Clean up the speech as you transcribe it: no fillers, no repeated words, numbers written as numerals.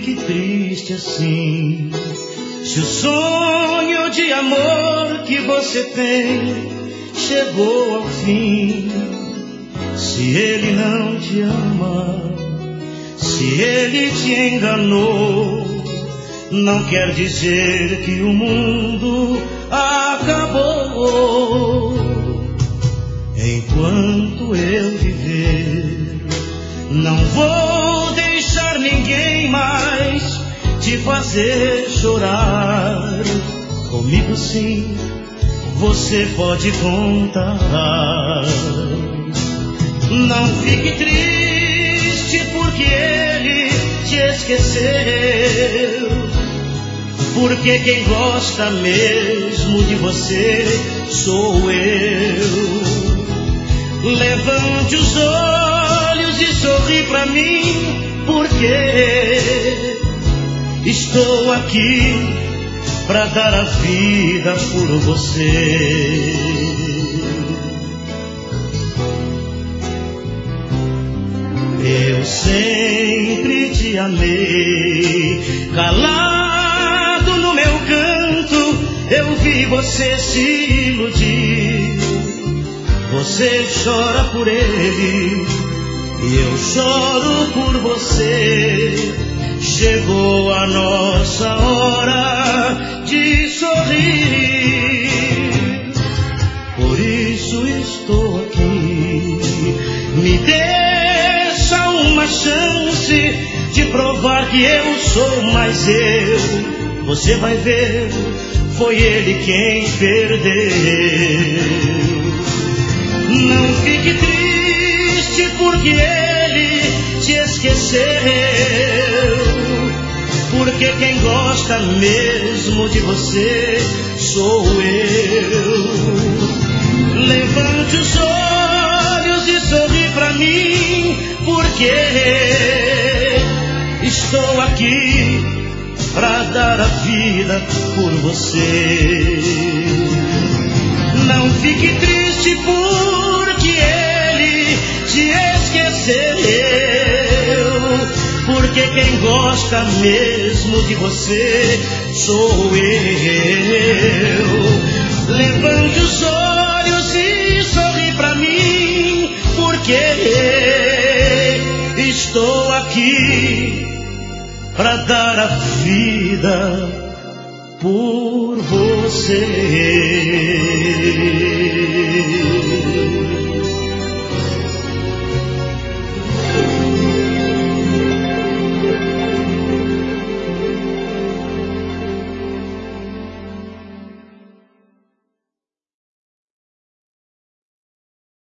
fique triste assim. Se o sonho de amor que você tem chegou ao fim, se ele não te ama, se ele te enganou, não quer dizer que o mundo acabou. Enquanto eu viver, não vou deixar ninguém mais te fazer chorar. Comigo sim, você pode contar. Não fique triste porque ele te esqueceu, porque quem gosta mesmo de você sou eu. Levante os olhos e sorri pra mim, porque estou aqui pra dar a vida por você. Eu sempre te amei, calado no meu canto, eu vi você se iludir. Você chora por ele e eu choro por você. Chegou a nossa hora de sorrir. Por isso estou aqui. Me deixa uma chance de provar que eu sou mais eu. Você vai ver, foi ele quem perdeu. Não fique triste porque ele te esqueceu, porque quem gosta mesmo de você sou eu. Levante os olhos e sorri pra mim, porque estou aqui pra dar a vida por você. Não fique triste porque ele te esqueceu, porque quem gosta mesmo de você sou eu. Levante os olhos e sorri pra mim, porque estou aqui pra dar a vida por você.